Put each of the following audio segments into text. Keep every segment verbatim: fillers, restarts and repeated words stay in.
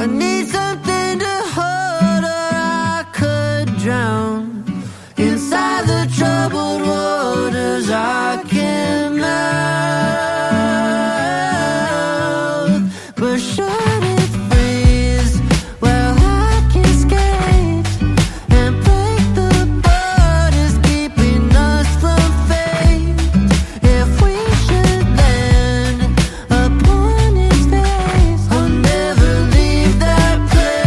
I need something to hold, or I could drown inside the troubled waters I can mouth. But should it freeze, well, I can skate and break the borders keeping us from fate. If we should land upon its face, I'll never leave that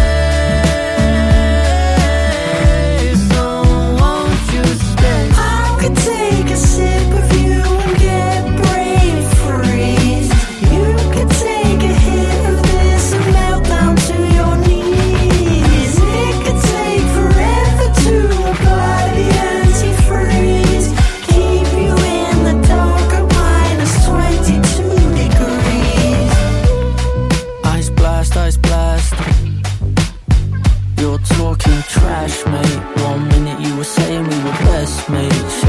place. So won't you stay? I could take a sip of you and get brain freeze. You could take a hit of this and melt down to your knees. It could take forever to apply the antifreeze. Keep you in the dark at minus twenty-two degrees. Ice blast, ice blast. You're talking trash, mate. One minute you were saying we were best mates.